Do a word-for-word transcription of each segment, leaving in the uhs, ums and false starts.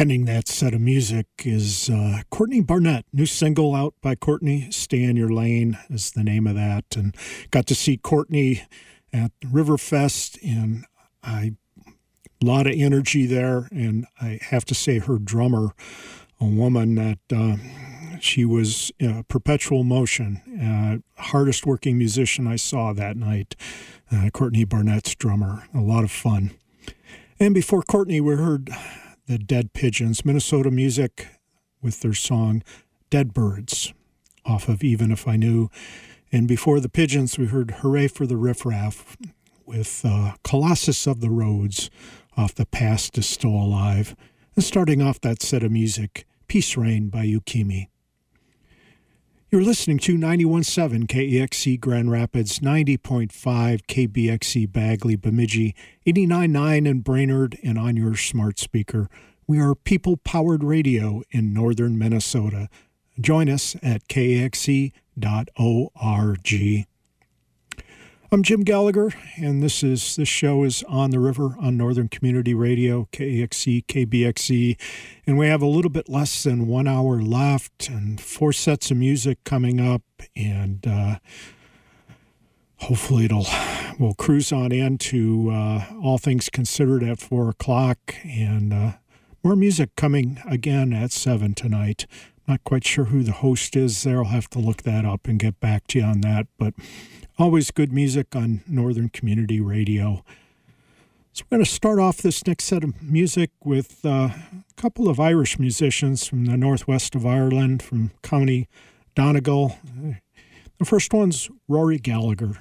Ending that set of music is uh, Courtney Barnett. New single out by Courtney, Stay in Your Lane is the name of that. And got to see Courtney at Riverfest, and I, a lot of energy there. And I have to say her drummer, a woman that uh, she was uh, perpetual motion, uh, hardest working musician I saw that night. Uh, Courtney Barnett's drummer, a lot of fun. And before Courtney, we heard the Dead Pigeons, Minnesota music, with their song Dead Birds off of Even If I Knew. And before the Pigeons, we heard Hooray for the Riff Raff with uh, Colossus of the Roads off The Past is Still Alive. And starting off that set of music, Peace Rain by Yukimi. You're listening to ninety-one point seven K E X C Grand Rapids, ninety point five K B X C Bagley, Bemidji, eighty-nine point nine in Brainerd, and on your smart speaker. We are people-powered radio in northern Minnesota. Join us at K A X C dot org. I'm Jim Gallagher, and this is this show is On the River on Northern Community Radio, K A X C, K B X C, and we have a little bit less than one hour left and four sets of music coming up, and uh, hopefully it'll we'll cruise on into uh, All Things Considered at four o'clock, and uh, more music coming again at seven tonight. Not quite sure who the host is there. I'll have to look that up and get back to you on that, but always good music on Northern Community Radio. So we're going to start off this next set of music with uh, a couple of Irish musicians from the northwest of Ireland, from County Donegal. The first one's Rory Gallagher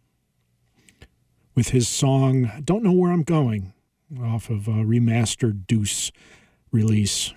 with his song Don't Know Where I'm Going off of a remastered Deuce release.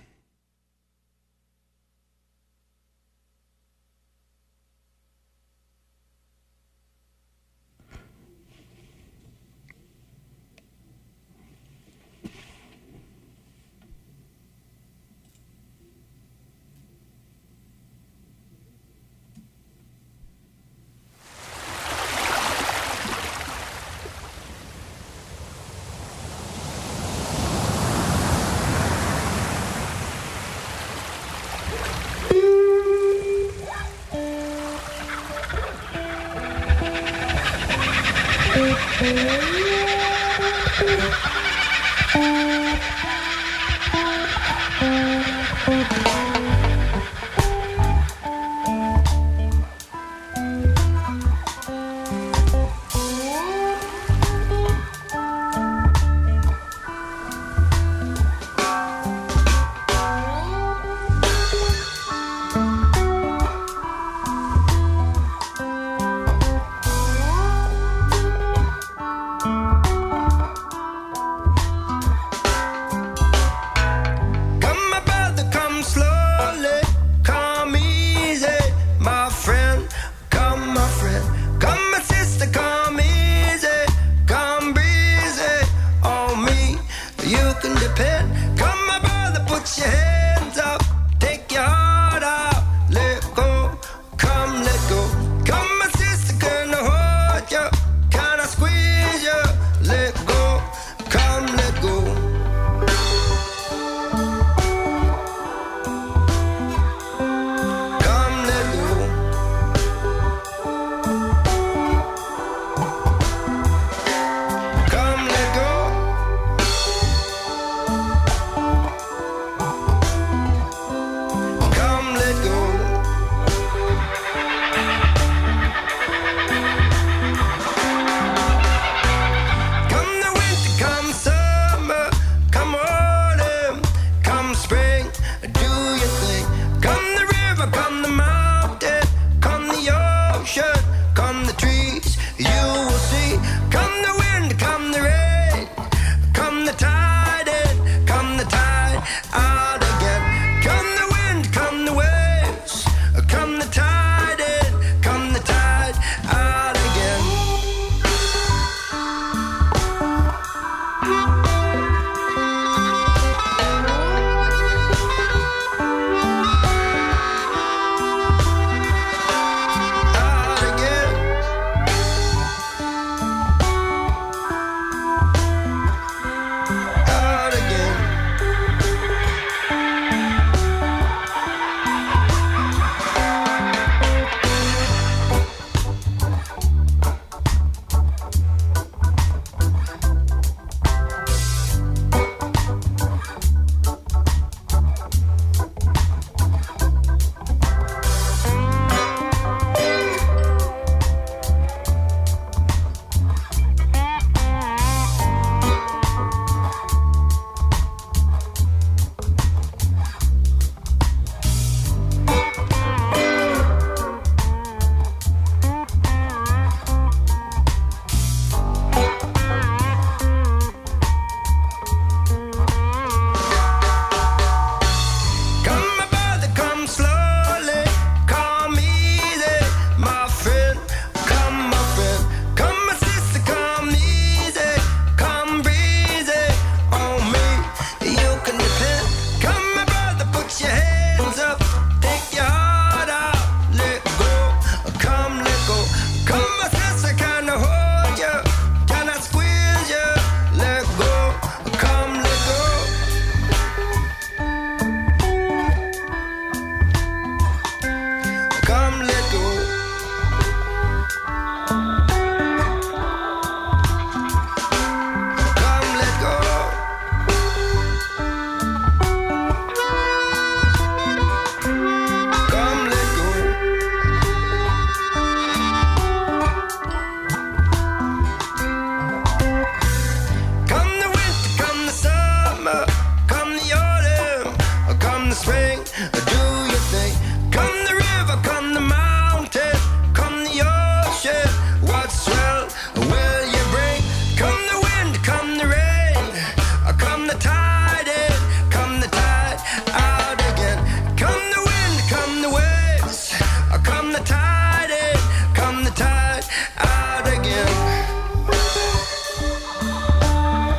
the spring, do your thing. Come the river, come the mountain, come the ocean. What swell will you bring? Come the wind, come the rain, come the tide in, come the tide out again. Come the wind, come the waves, come the tide in, come the tide out again.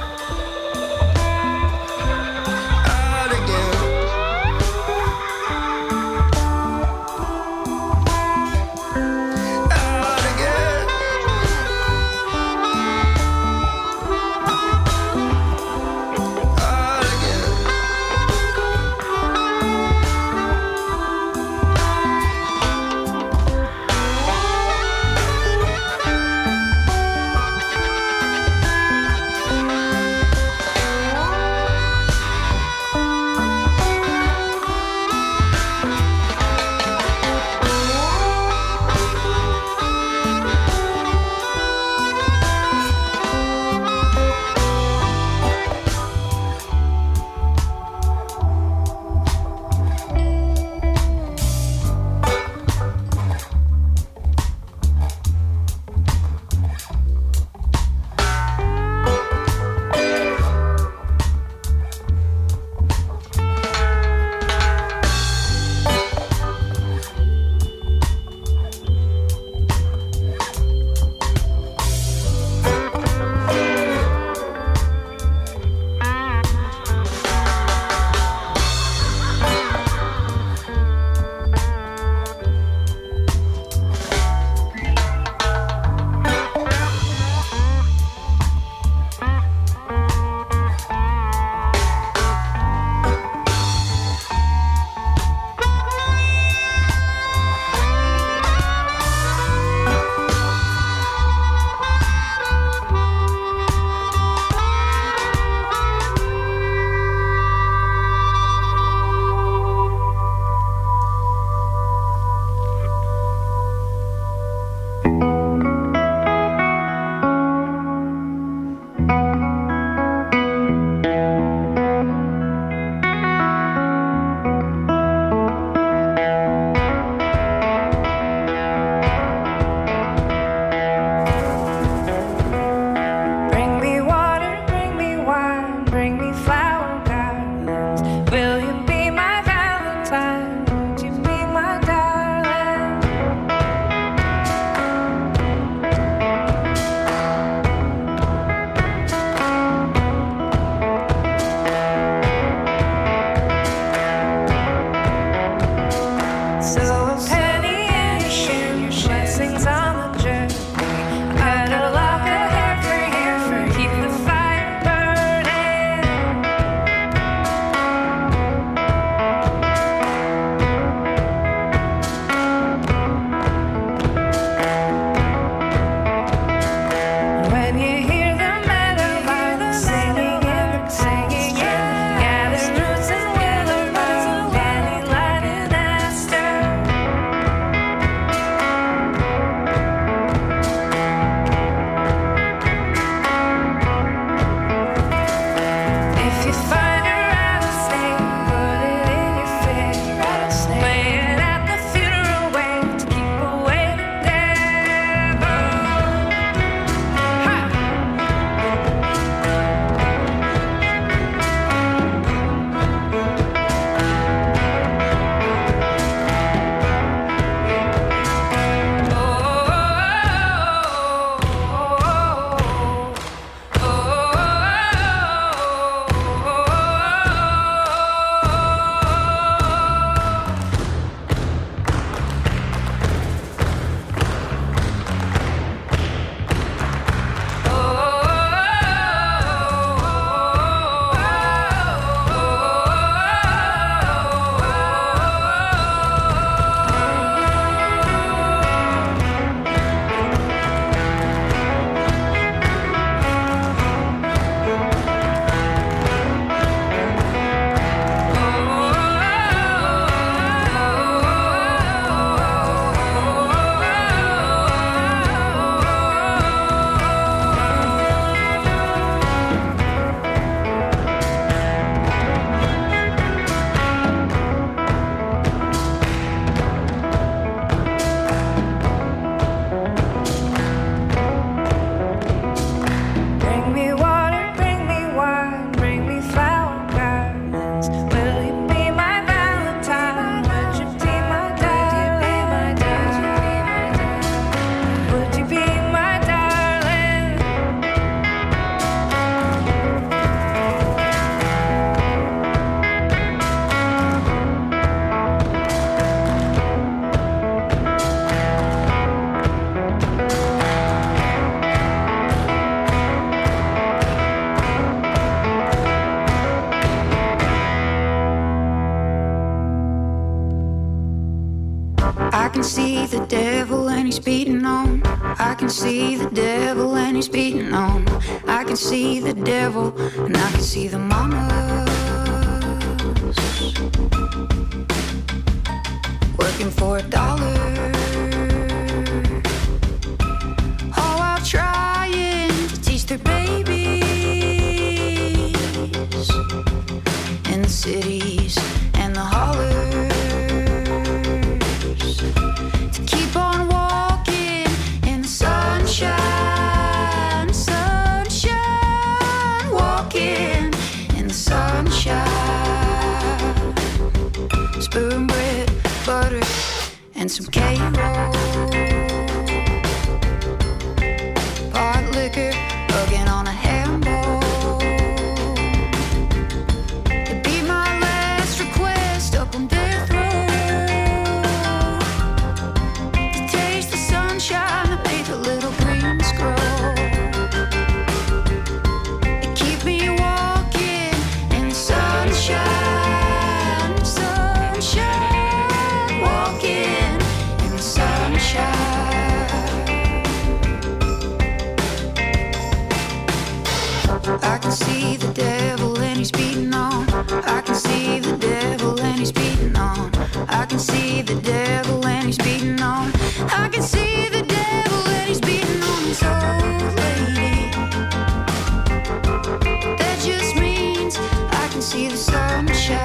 Out again. can see the devil and he's beating on. I can see the devil and he's beating on. I can see the devil and I can see the mamas working for a dollar. Oh, while trying to teach their babies in the cities and the hollers to keep on walking in the sunshine, sunshine, walking in the sunshine. Spoon bread, butter, and some K-roll. Pot liquor, hugging on a handball. It'd be my last request up on death row to taste the sunshine that made the little greens grow. It keep me walking in the sunshine, sunshine, walking in the sunshine. I can see the devil and he's beating on. I can see the devil and he's beating on. I can see the devil and he's beating on. I can see the devil and he's beating on his old lady. That just means I can see the sunshine.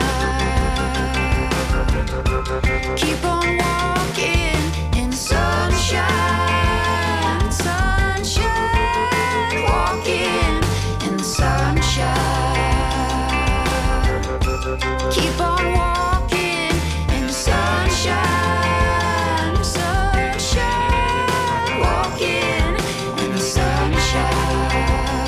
Keep on walking in the sunshine, sunshine, walking in the sunshine. Keep on walking in the sunshine, sunshine, walking in the sunshine.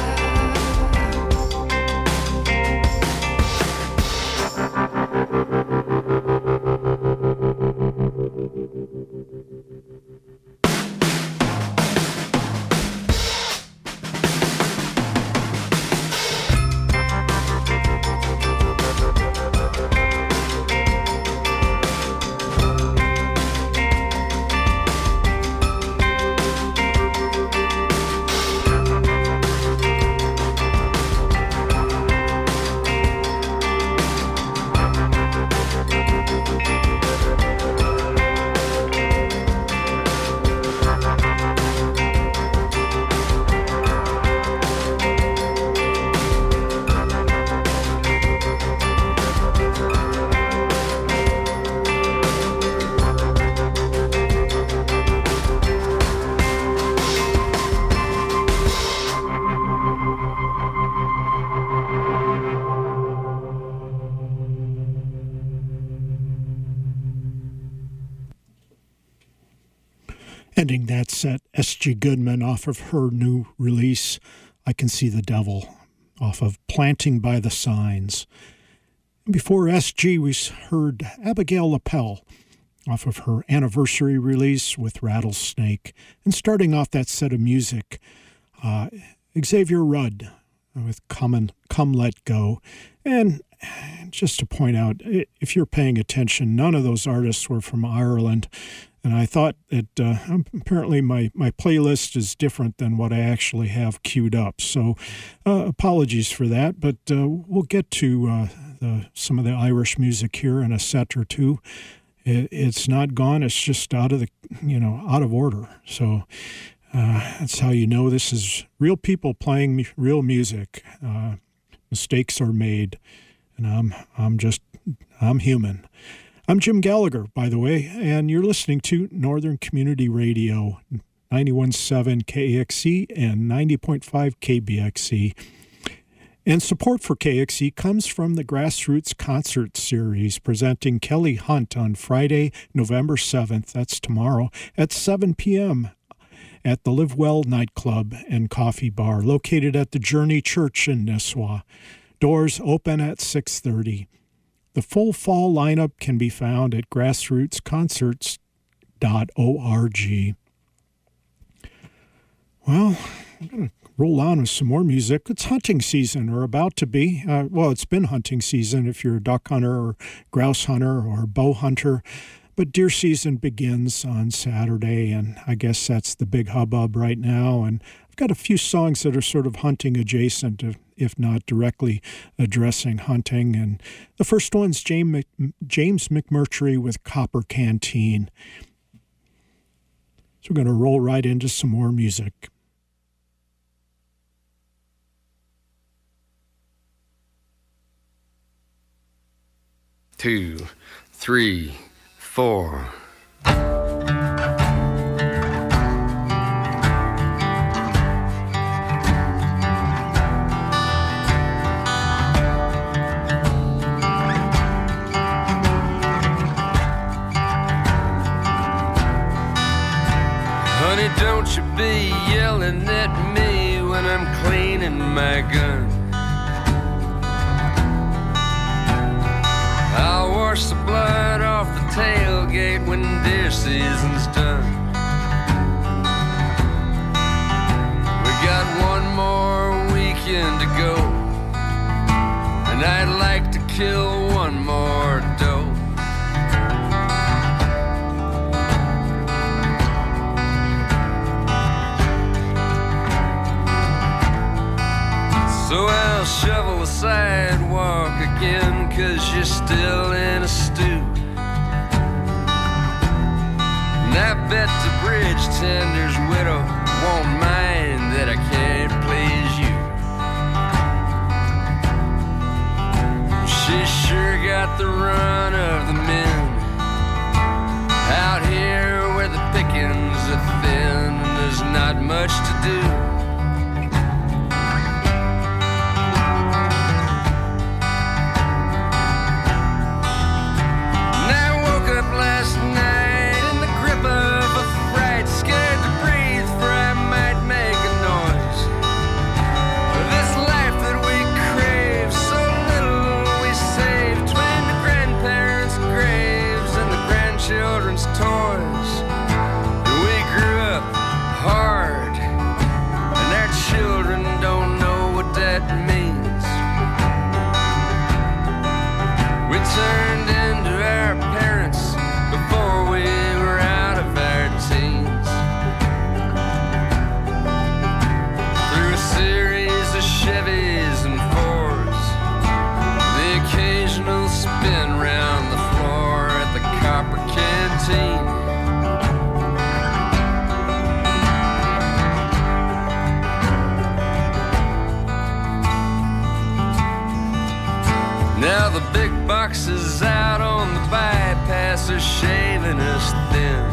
Ending that set, S G Goodman off of her new release, I Can See the Devil, off of Planting by the Signs. Before S G, we heard Abigail Lapel off of her anniversary release with Rattlesnake. And starting off that set of music, uh, Xavier Rudd with Come, and, Come Let Go. And just to point out, if you're paying attention, none of those artists were from Ireland. And I thought that uh, apparently my, my playlist is different than what I actually have queued up. So uh, apologies for that, but uh, we'll get to uh, the, some of the Irish music here in a set or two. It, it's not gone. It's just out of the, you know, out of order. So uh, that's how you know this is real people playing real music. Uh, mistakes are made, and I'm I'm just I'm human. I'm Jim Gallagher, by the way, and you're listening to Northern Community Radio, ninety-one point seven K X C and ninety point five K B X C. And support for K X C comes from the Grassroots Concert Series, presenting Kelly Hunt on Friday, November seventh, that's tomorrow, at seven p.m. at the Live Well Nightclub and Coffee Bar, located at the Journey Church in Nisswa. Doors open at six thirty. The full fall lineup can be found at grassroots concerts dot org. Well, I'm going to roll on with some more music. It's hunting season, or about to be. Uh, well, it's been hunting season if you're a duck hunter or grouse hunter or bow hunter. But deer season begins on Saturday, and I guess that's the big hubbub right now. And I've got a few songs that are sort of hunting adjacent, if not directly addressing hunting. And the first one's James, James McMurtry with Copper Canteen. So we're going to roll right into some more music. Two, three, four. Honey, don't you be yelling at me when I'm cleaning my gun. I'll wash the blood off the tailgate when deer season's done. We got one more weekend to go, and I'd like to kill one more doe. So I'll shovel the sidewalk again, 'cause you're still in a stew. And I bet the bridge tender's widow won't mind that I can't please you. She sure got the run of the men out here where the pickings are thin and there's not much to do. Last night in the grip of a fright, scared to breathe for I might make a noise. This life that we crave, so little we save, between the grandparents' graves and the grandchildren's toys. We grew up hard, and our children don't know what that means. We turned into our parents before we were out of our teens. Through a series of Chevys and Fords, the occasional spin round the floor at the Copper Canteen. Now the big boxes out on the bypass are shaving us thin.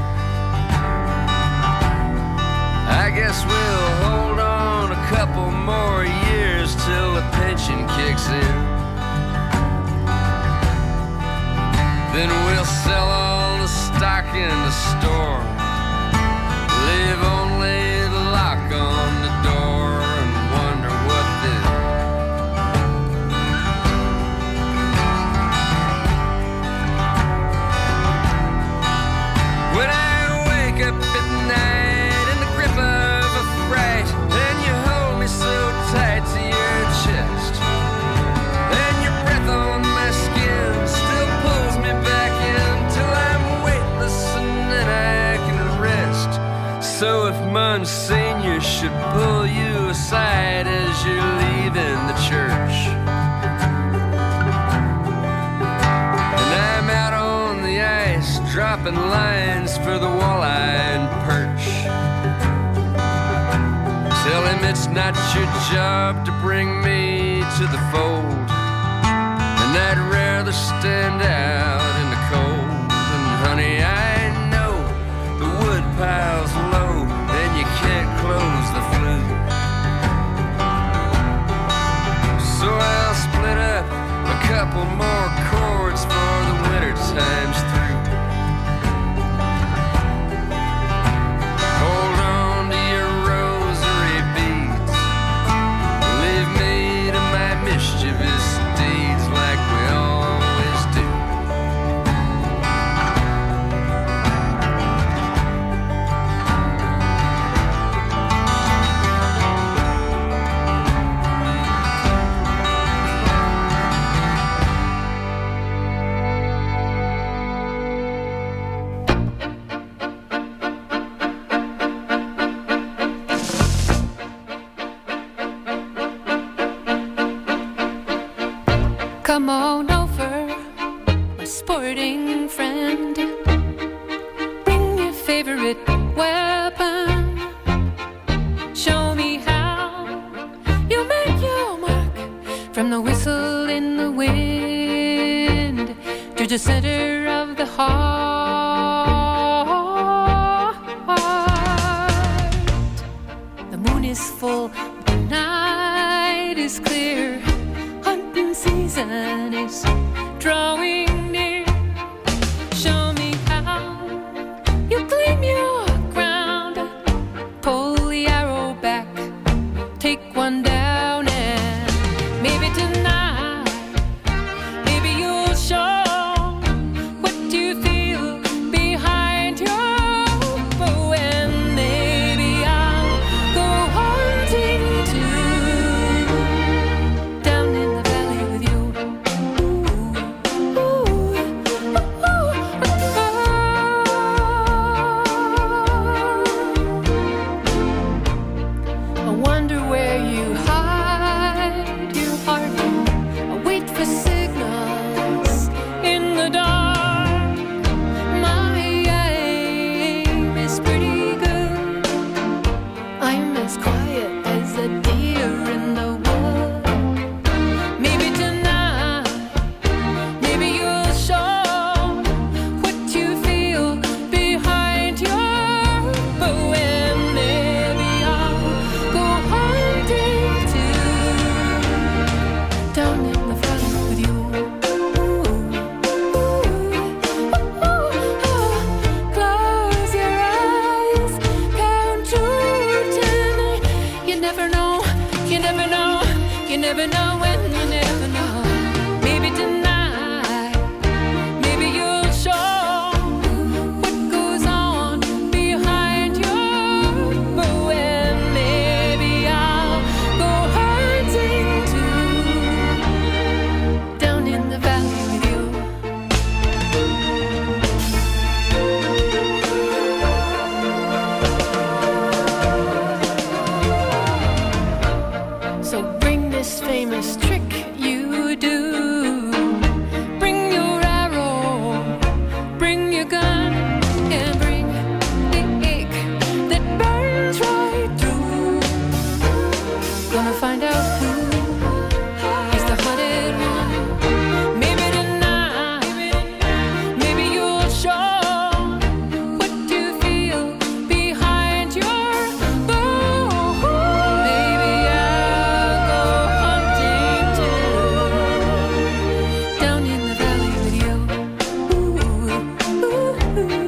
I guess we'll hold on a couple more years till the pension kicks in. Then we'll sell all the stock in the store, leave only the lock on the door, and wonder what then. When I wake up at night in the grip of a fright, and you hold me so tight to your chest, and your breath on my skin still pulls me back in till I'm weightless and then I can rest. So if Monsignor should pull you aside as you're leaving the church, and I'm out on the ice dropping lines for the walleye and perch, tell him it's not your job to bring me to the fold, and I'd rather stand out in the cold. And honey, I know the wood pile's low and you can't close the flue, so I'll split up a couple more chords for the winter time's through. Hold on to your rosary beads, leave me to my mischievous deeds like we always do. fighting friend. Bring your favorite weapon. Show me how you make your mark. From the whistle in the wind to the center of the heart. The moon is full, the night is clear. Hunting season is drawing near. Show me how you claim your ground. Pull the arrow back, take one down, and maybe tonight, maybe you'll show what you feel behind your bow. And maybe I'll go hunting too, down in the valley with you. Ooh, ooh, ooh, ooh. I wonder where you hide your heart. I wait for signals in the dark. My aim is pretty good. I'm as quiet as a deer in the wood. Maybe tonight, maybe you'll show what you feel behind your bow. And maybe I'll go hunting too, down in the valley with you. Ooh, ooh, ooh, ooh. Close your eyes, count to ten. You never know, you never know, you never know when you never know. Maybe tonight, maybe you'll show what goes on behind your bow. And maybe I'll go hunting too, down in the valley with you. So bring this famous trick you do. Bring your arrow, bring your gun, and bring the ache that burns right through. Gonna find out who is the hunted one. Maybe tonight, maybe you'll show what you feel behind your bow. Maybe I'll go hunting too, down in the valley with you. Ooh, ooh, ooh, ooh,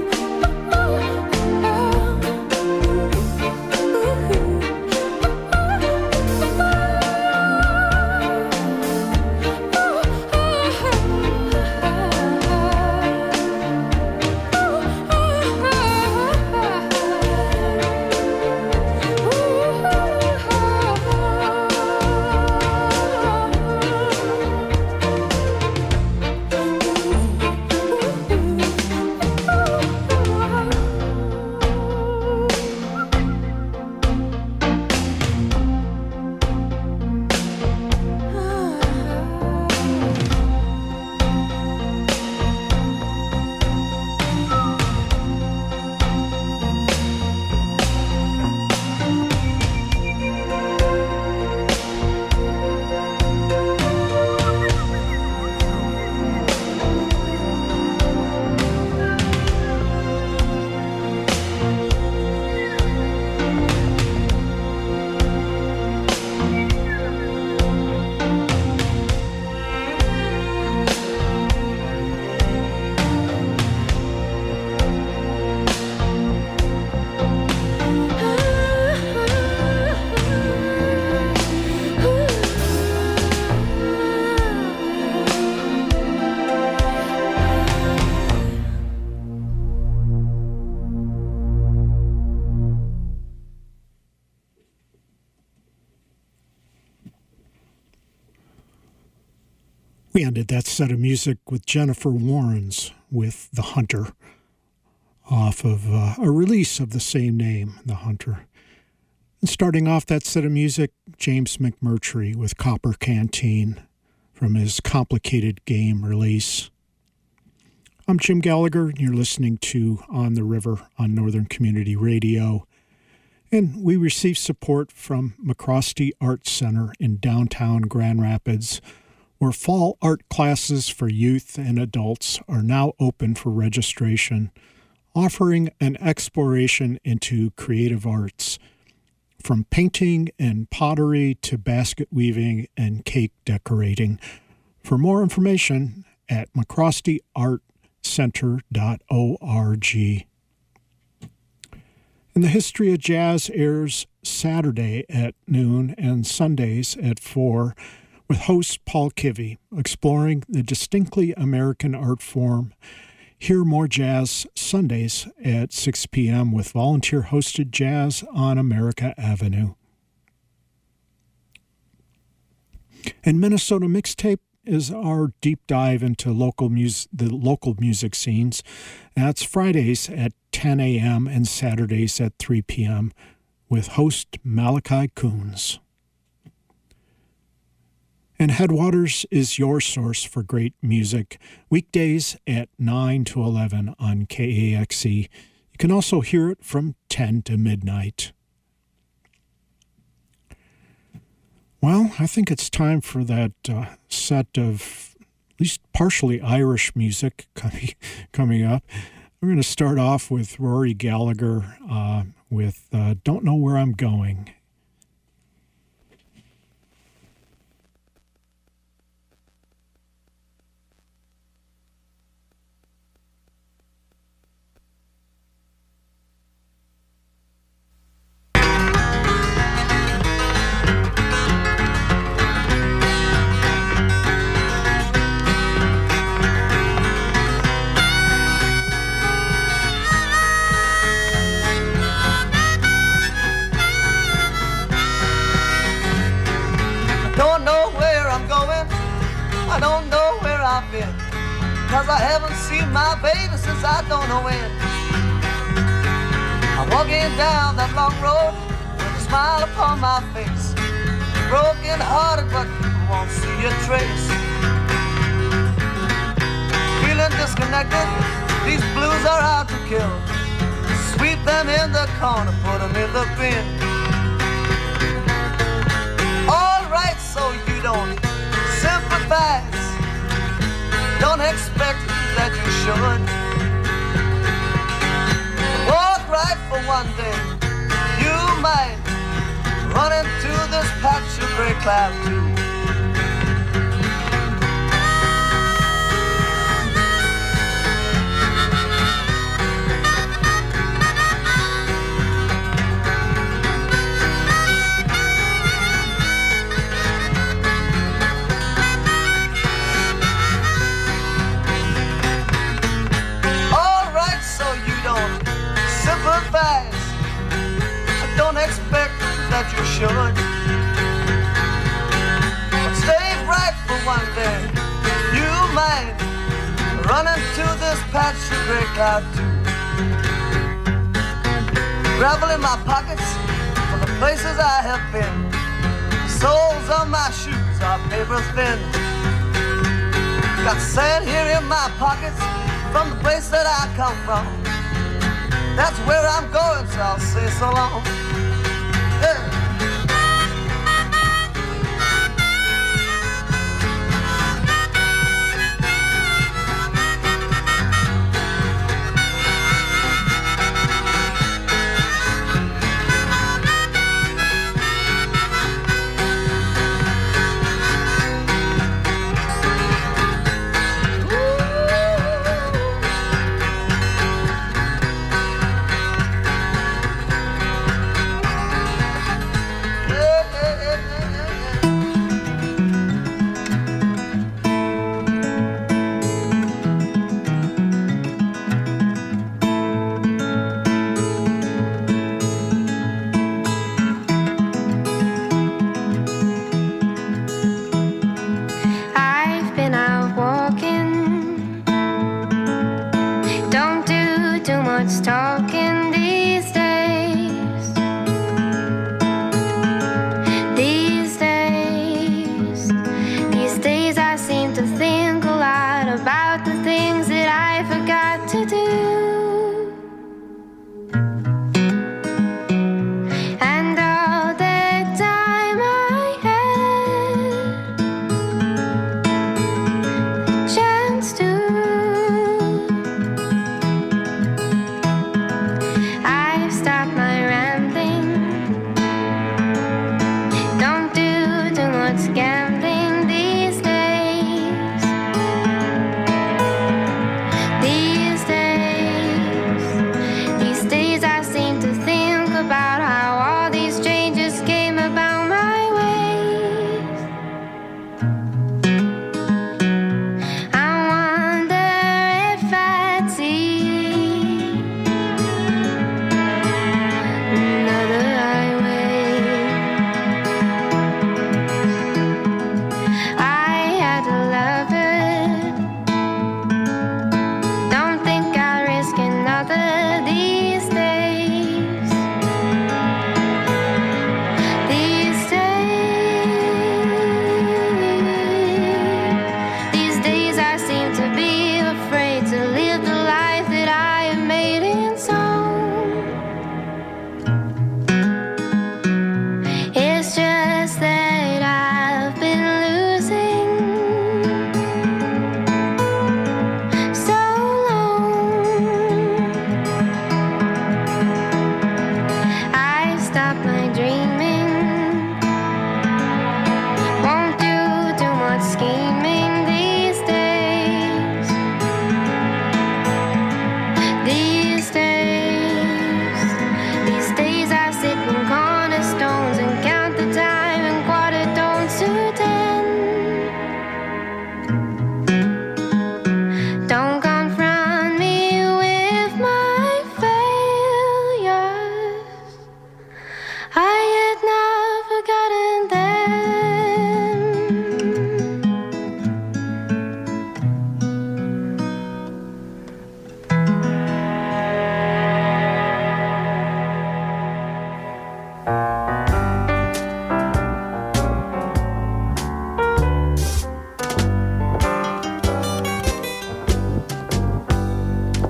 We ended that set of music with Jennifer Warnes with The Hunter, off of uh, a release of the same name, The Hunter. And starting off that set of music, James McMurtry with Copper Canteen from his Complicated Game release. I'm Jim Gallagher, and you're listening to On the River on Northern Community Radio. And we receive support from McCrosty Art Center in downtown Grand Rapids, where fall art classes for youth and adults are now open for registration, offering an exploration into creative arts, from painting and pottery to basket weaving and cake decorating. For more information at mccrosty art center dot org. And the History of Jazz airs Saturday at noon and Sundays at four, with host Paul Kivy, exploring the distinctly American art form. Hear more jazz Sundays at six p.m. with volunteer-hosted Jazz on America Avenue. And Minnesota Mixtape is our deep dive into local mus- the local music scenes. That's Fridays at ten a.m. and Saturdays at three p.m. with host Malachi Coons. And Headwaters is your source for great music, weekdays at nine to eleven on K A X E. You can also hear it from ten to midnight. Well, I think it's time for that uh, set of at least partially Irish music coming, coming up. We're going to start off with Rory Gallagher uh, with uh, Don't Know Where I'm Going. Cause I haven't seen my baby since I don't know when. I'm walking down that long road with a smile upon my face, broken hearted but won't see a trace. Feeling disconnected, these blues are out to kill. Sweep them in the corner, put them in the bin. Alright, so you don't sympathize, don't expect that you should. Walk right for one day, you might run into this patch of gray cloud too. Don't expect that you should, but stay bright for one day. You might run into this patch of gray cloud too. Gravel in my pockets for the places I have been. Soles of my shoes are paper thin. Got sand here in my pockets from the place that I come from. That's where I'm going, so I'll say so long. Yeah.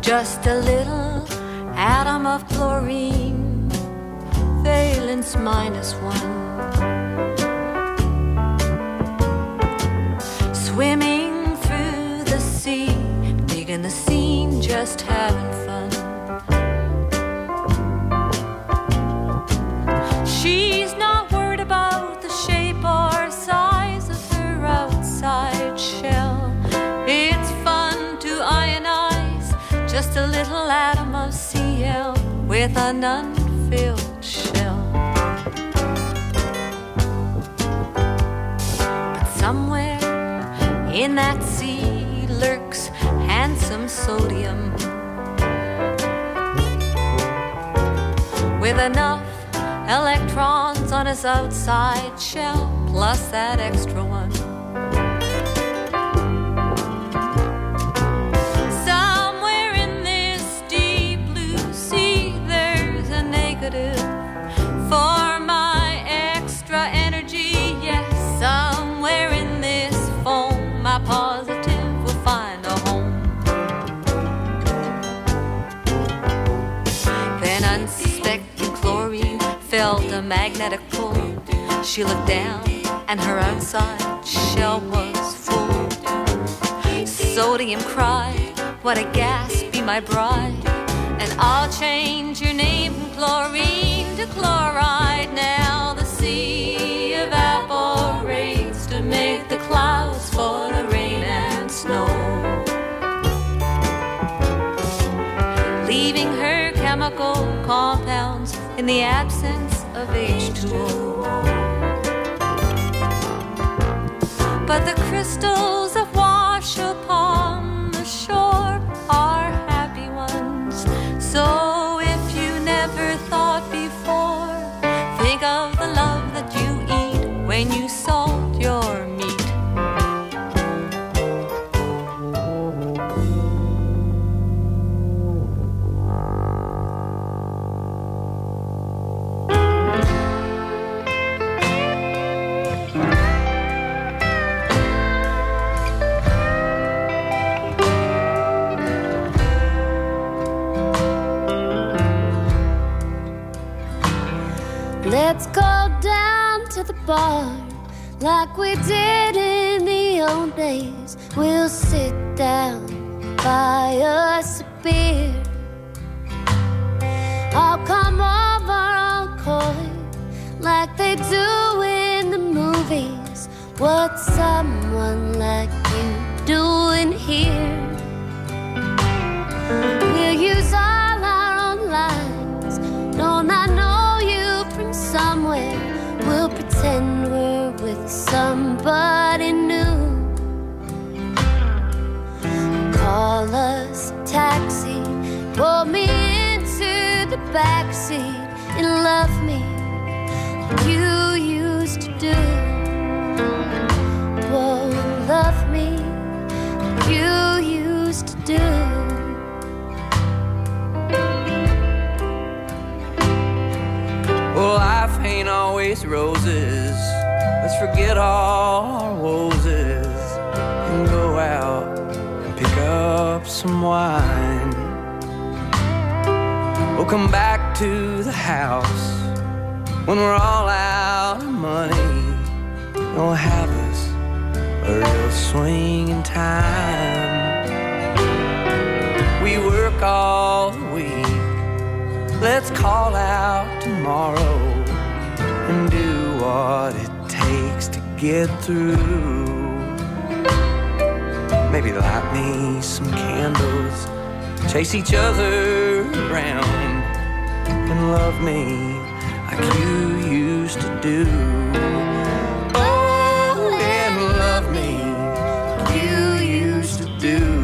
just a little atom of chlorine, valence minus one. Swimming through the sea, digging the scene, just having fun. She's not worried about the shape or size of her outside shell. It's fun to ionize just a little atom of C L with an unfilled shell. But somewhere in that sea lurks handsome sodium, with enough electrons on his outside shell, plus that extra one. Somewhere in this deep blue sea, there's a negative for my extra energy. Yes, somewhere in this foam, my positive will find a home. Then unsuspected chlorine felt a magnetic pull. She looked down and her outside shell was full. Sodium cried, what a gas, be my bride, and I'll change your name from chlorine to chloride. Now the sea evaporates to make the clouds for the rain and snow, leaving her chemical compounds in the absence of H two O. But the crystals that wash upon the shore are happy ones. So if you never thought before, think of the love that you eat when you salt your meat. Let's go down to the bar like we did in the old days. We'll sit down, buy us a beer. I'll come over on coy like they do in the movies. What's someone like you doing here? We'll use all our own lines. No, not no somewhere. We'll pretend we're with somebody new. Call us a taxi, pull me into the backseat and love me like you used to do. Whoa, love me like you used to do. Well, life ain't always roses. Let's forget all our woes and go out and pick up some wine. We'll come back to the house when we're all out of money. We'll have us a real swinging time. We work all the week. Let's call out tomorrow and do what it takes to get through. Maybe light me some candles, chase each other around, and love me like you used to do. Oh, and love me like you used to do.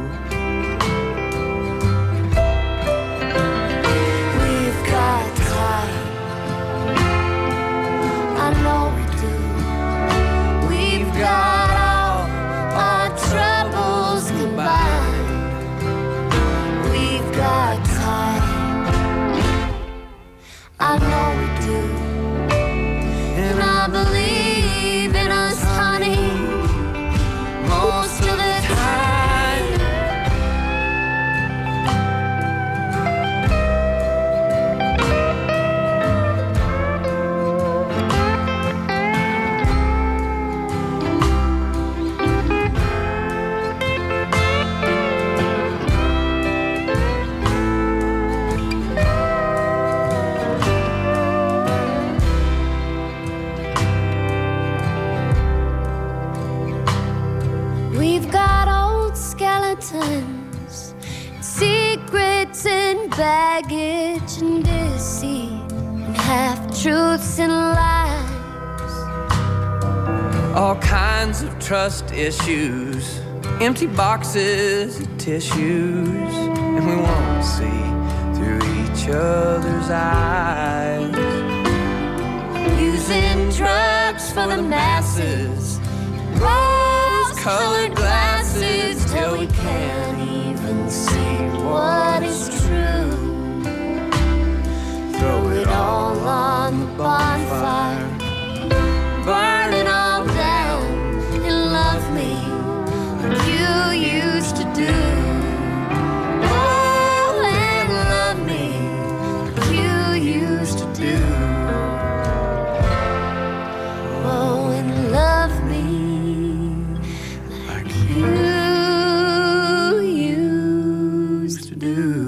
Got all our troubles combined. We've got time. I know we do. And I Secrets and baggage and deceit, and half-truths and lies. All kinds of trust issues, empty boxes of tissues, and we won't see through each other's eyes. Using drugs for the masses, rose-colored glasses, till we can't even see what is true. Throw it all on the bonfire, burn it all down, and love me like you used to do. Oh, and love me like you used to do. Oh, and love me like you used to do.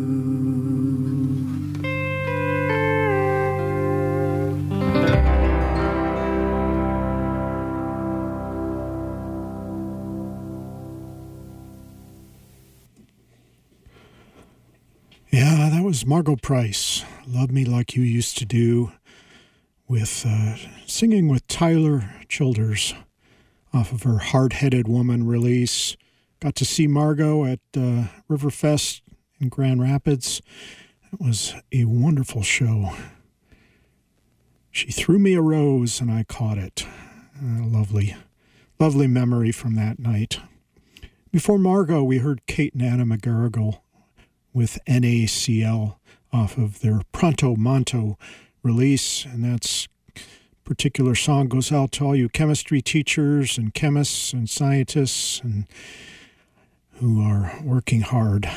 Yeah, that was Margo Price, Love Me Like You Used to Do, with uh, singing with Tyler Childers off of her Hard-Headed Woman release. Got to see Margo at uh, Riverfest in Grand Rapids. It was a wonderful show. She threw me a rose and I caught it. Uh, lovely, lovely memory from that night. Before Margo, we heard Kate and Anna McGarrigle with N A C L off of their Pronto Monto release, and that's particular song goes out to all you chemistry teachers and chemists and scientists and who are working hard.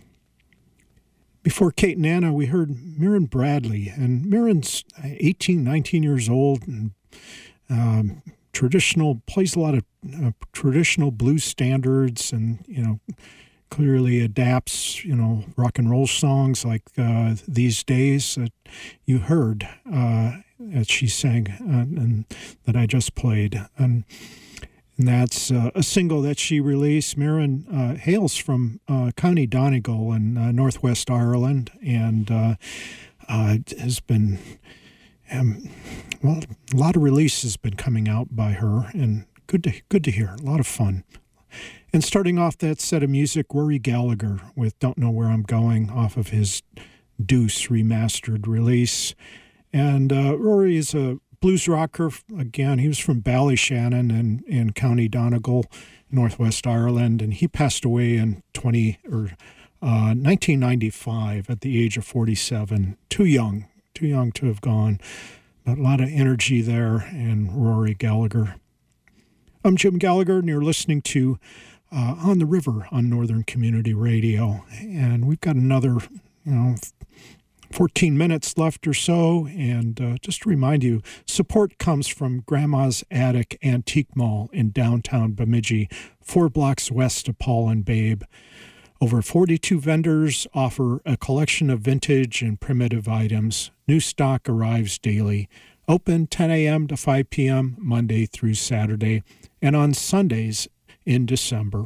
Before Kate and Anna, we heard Mirren Bradley, and Mirren's eighteen, nineteen years old, and um, traditional, plays a lot of uh, traditional blues standards, and, you know, clearly adapts, you know, rock and roll songs like uh, These Days that you heard uh, that she sang uh, and that I just played. And, and that's uh, a single that she released. Mirren uh, hails from uh, County Donegal in uh, northwest Ireland, and uh, uh, has been, um, well, a lot of releases been coming out by her, and good to, good to hear, a lot of fun. And starting off that set of music, Rory Gallagher with Don't Know Where I'm Going off of his Deuce remastered release. And uh, Rory is a blues rocker. Again, he was from Ballyshannon in, in County Donegal, Northwest Ireland, and he passed away in twenty or uh, nineteen ninety-five at the age of forty-seven. Too young, too young to have gone, but a lot of energy there in Rory Gallagher. I'm Jim Gallagher, and you're listening to uh, On the River on Northern Community Radio. And we've got another, you know, fourteen minutes left or so. And uh, just to remind you, support comes from Grandma's Attic Antique Mall in downtown Bemidji, four blocks west of Paul and Babe. Over forty-two vendors offer a collection of vintage and primitive items. New stock arrives daily. Open ten a.m. to five p.m. Monday through Saturday, and on Sundays in December.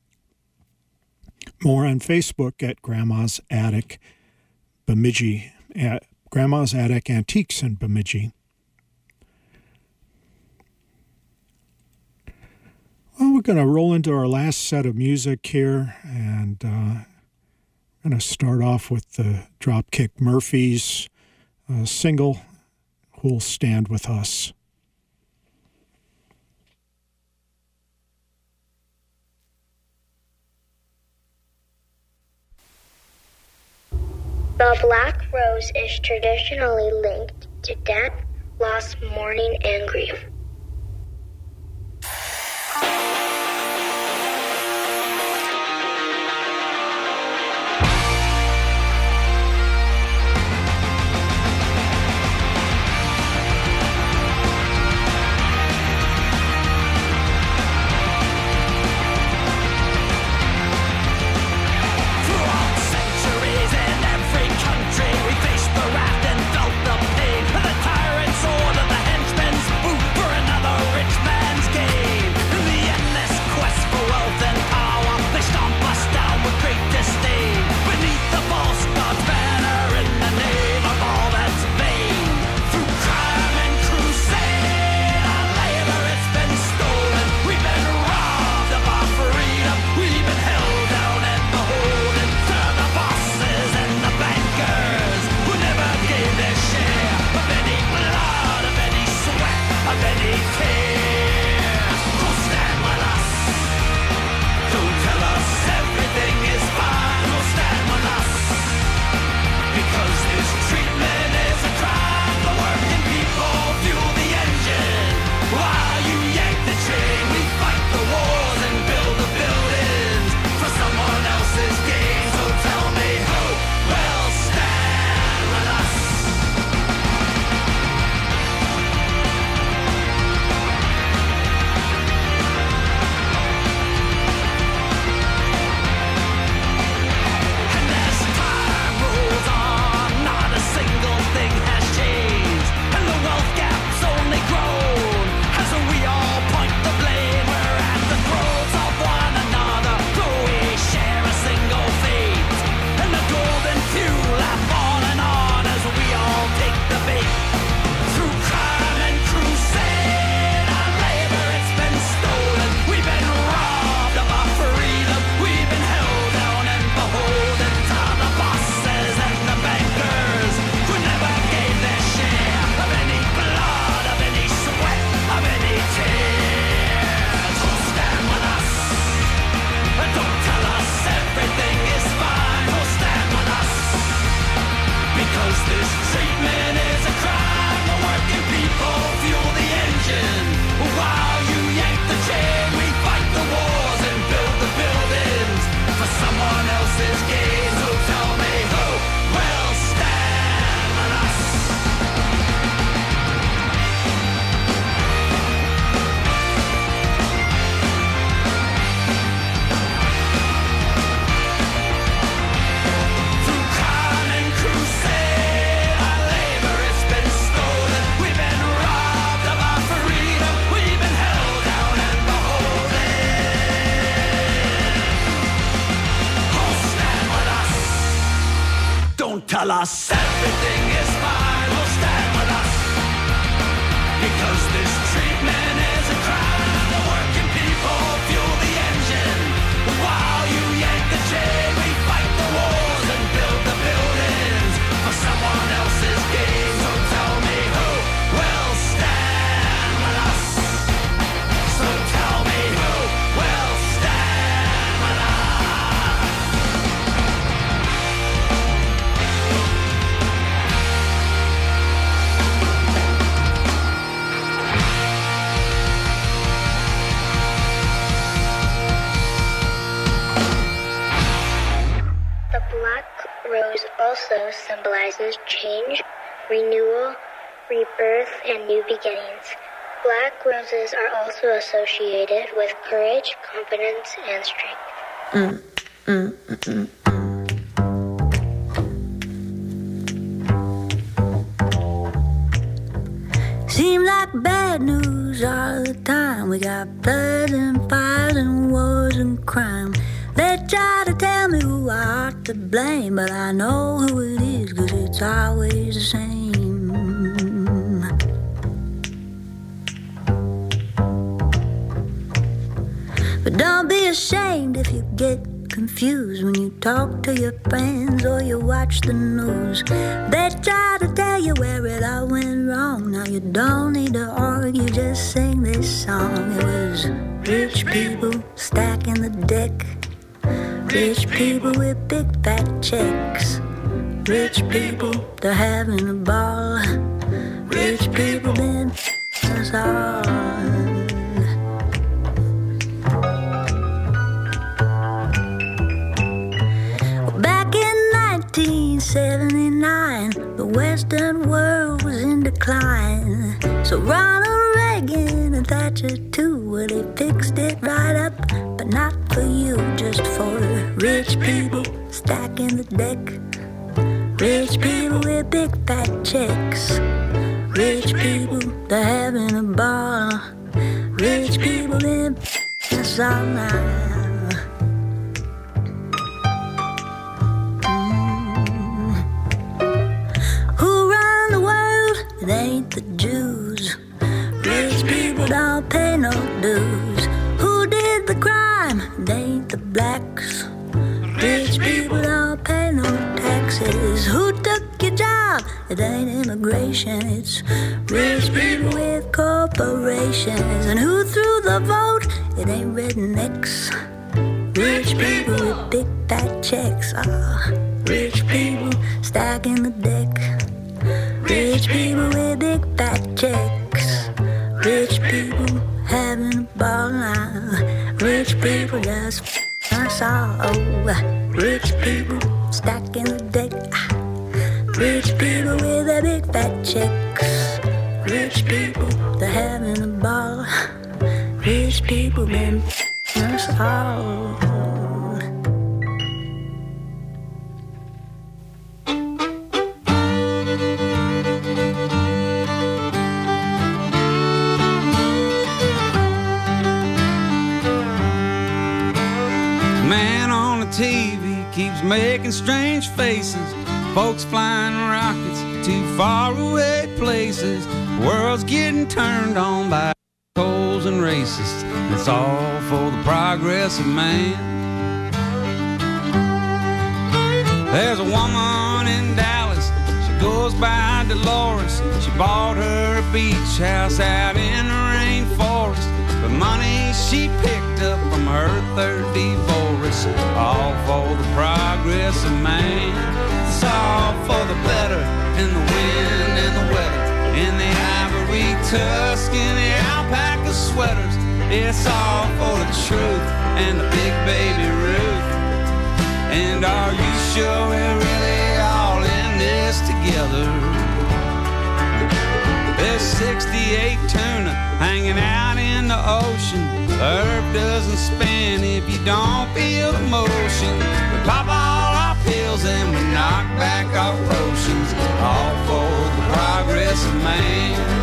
More on Facebook at Grandma's Attic Bemidji, at Grandma's Attic Antiques in Bemidji. Well, we're going to roll into our last set of music here, and uh, I'm going to start off with the Dropkick Murphys uh, single, Who'll Stand With Us. The black rose is traditionally linked to death, loss, mourning, and grief. We faced the wrath and felt the pain. The tyrant's sword of the henchman's boot for tell us everything is fine, well stand with us, because this treatment is a crime. The working people fuel the engine, while you yank the chain. We fight the wars and build the buildings for someone else's gain. So tell me who will stand with us. So tell me who will stand with us. The black rose also symbolizes change, renewal, rebirth, and new beginnings. Black roses are also associated with courage, confidence, and strength. Mm, mm, mm, mm. Seem like bad news all the time. We got blood and fires and wars and crime. They try to tell me who I ought to blame, but I know who it is, 'cause it's always the same. But don't be ashamed if you get confused when you talk to your friends or you watch the news. They try to tell you where it all went wrong. Now you don't need to argue, just sing this song. It was rich people stacking the deck, rich people with big fat checks, rich people, they're having a ball, rich people been us all. Back in nineteen seventy-nine, the Western world was in decline. So Ronald Reagan and Thatcher too, well, they fixed it right up, but not for you, just for rich people stacking the deck, rich people with big fat checks, rich people, they're having a ball, rich people in us all now. It ain't the Jews. Rich people don't pay no dues. Who did the crime? It ain't the blacks. Rich people don't pay no taxes. Who took your job? It ain't immigration. It's rich people with corporations. And who threw the vote? It ain't rednecks. Rich people with big fat checks. Ah, rich people stacking the deck, rich people with big fat checks, rich people having a ball now, rich people just f***ing us all. Oh, rich people stacking the deck, rich people with their big fat checks, rich people, they're having a ball, rich people been f***ing us all. T V keeps making strange faces, folks flying rockets to faraway places. The world's getting turned on by assholes and racists. It's all for the progress of man. There's a woman in Dallas, she goes by Dolores. She bought her a beach house out in the rainforest. The money she picked up from her third divorce, all for the progress of man. It's all for the better, in the wind and the weather, in the ivory tusk, in the alpaca sweaters. It's all for the truth and the big baby Ruth. And are you sure we're really all in this together? There's sixty-eight tuna hanging out in the ocean. The earth doesn't spin if you don't feel the motion. We pop all our pills and we knock back our potions, all for the progress of man.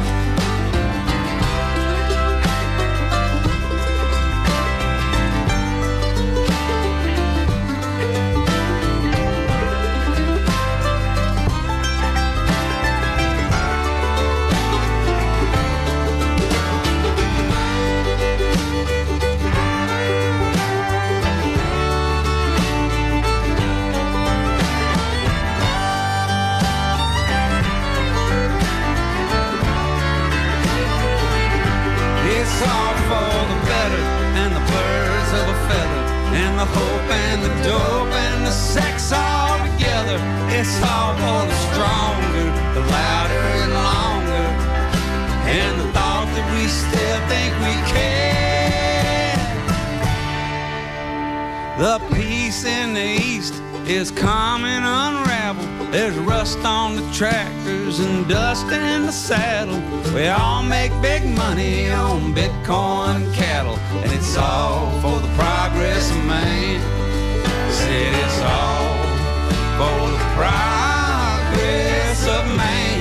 It's all for the stronger, the louder and longer, and the thought that we still think we can. The peace in the east is coming unraveled. There's rust on the tractors and dust in the saddle. We all make big money on Bitcoin cattle, and it's all for the progress of man. Said it's all for the progress of man.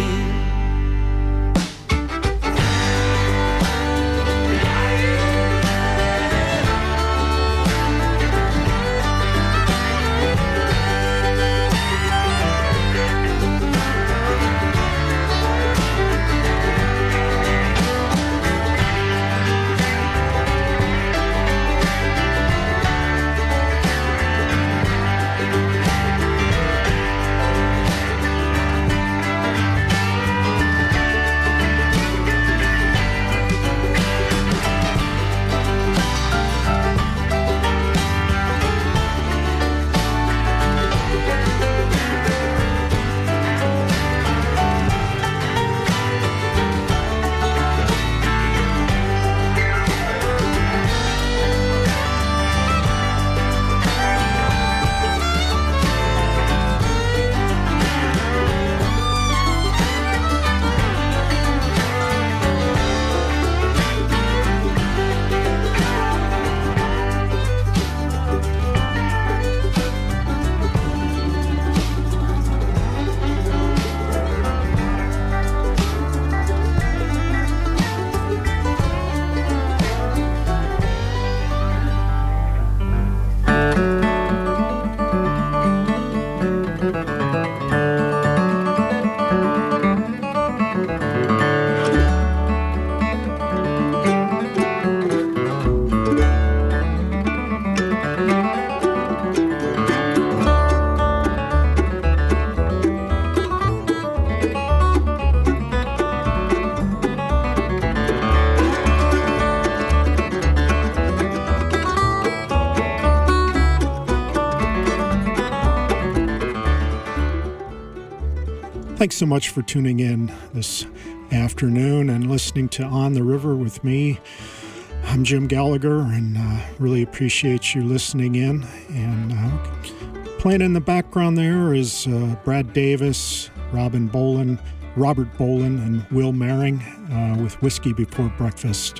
Thanks so much for tuning in this afternoon and listening to On the River with me. I'm Jim Gallagher, and uh, really appreciate you listening in. And uh, playing in the background there is uh, Brad Davis, Robin Bolin, Robert Bolin, and Will Maring uh, with Whiskey Before Breakfast.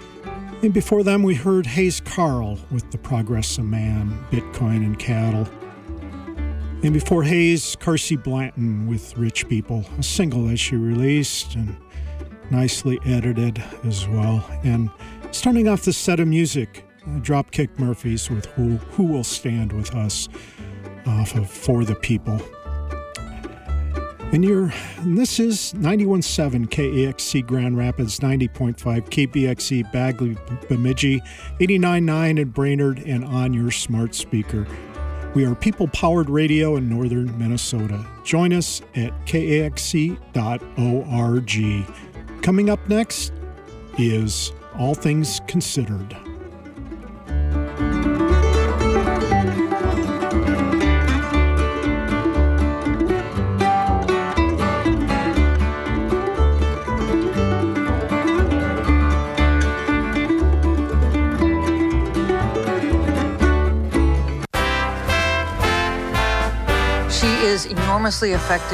And before them, we heard Hayes Carl with The Progress of Man, Bitcoin and Cattle. And before Hayes, Carsey Blanton with Rich People, a single that she released and nicely edited as well. And starting off the set of music, uh, Dropkick Murphys with Who, Who Will Stand With Us off of For the People. And, you're, and this is ninety-one point seven K A X C Grand Rapids, ninety point five K B X E Bagley Bemidji, eighty-nine point nine in Brainerd, and on your smart speaker. We are people-powered radio in northern Minnesota. Join us at K A X C dot org. Coming up next is All Things Considered. She is enormously effective.